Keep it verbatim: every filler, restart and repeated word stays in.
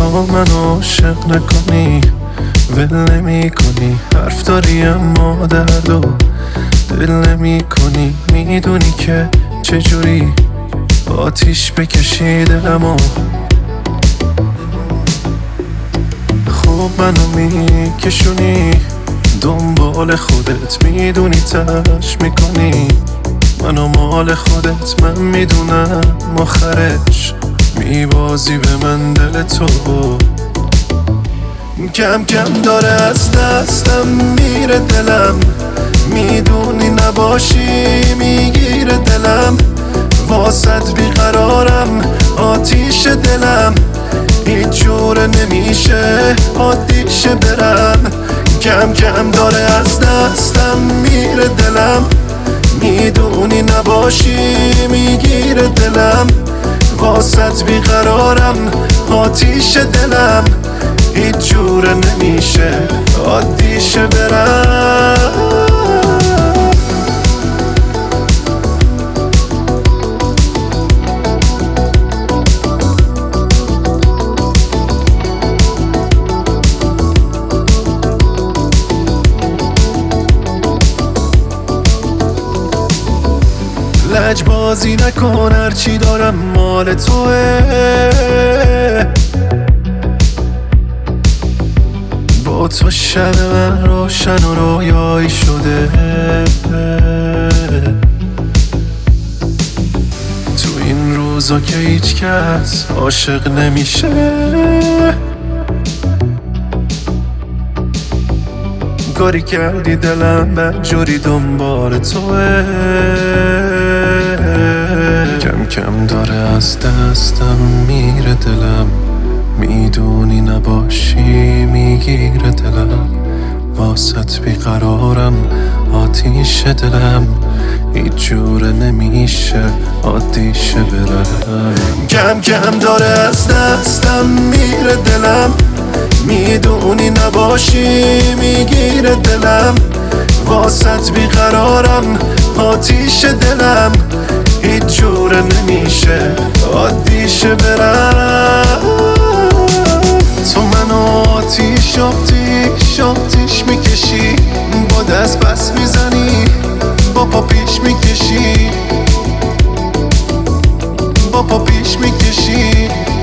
تا من عاشق نکنی ول نمی کنی، حرف داری اما درد و دل نمی کنی. میدونی که چجوری آتیش بکشی دلمو، خوب منو میکشونی دنبال خودت، میدونی تلاش میکنی منو مال خودت. من میدونم آخرش میبازی به من دل تو، کم کم داره از دستم میره دلم، میدونی نباشی میگیره دلم. واسط بیقرارم آتیش دلم، هیچ جور نمیشه عادیشه برم. کم کم داره از دستم میره دلم، میدونی نباشی میگیره دلم. واسط بیقرارم آتیش دلم، هیچ جور نمیشه عادیشه برم. لجبازی نکن هرچی دارم مال توه، با تو شب من روشن و رویایی شده. تو این روزا که هیچ کس عاشق نمیشه، کاری کردی دلم بدجوری دنبال توه. کم کم داره از دستم میره دلم، میدونی نباشی میگیره دلم. واسط بیقرارم آتیش دلم، هیچ جوره نمیشه عادیشه برم. کم کم داره از دستم میره دلم، میدونی نباشی میگیره دلم. واسط بیقرارم آتیش دلم، هیچ جوره نمیشه عادیشه برم. تو منو آتیش آتیش آتیش میکشی، با دست بس میزنی با پا پیش میکشی، با پا پیش میکشی.